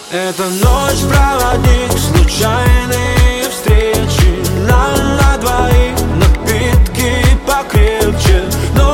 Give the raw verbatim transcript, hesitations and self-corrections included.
Эта ночь проводник, случайные встречи. Нам на двоих напитки покрепче, но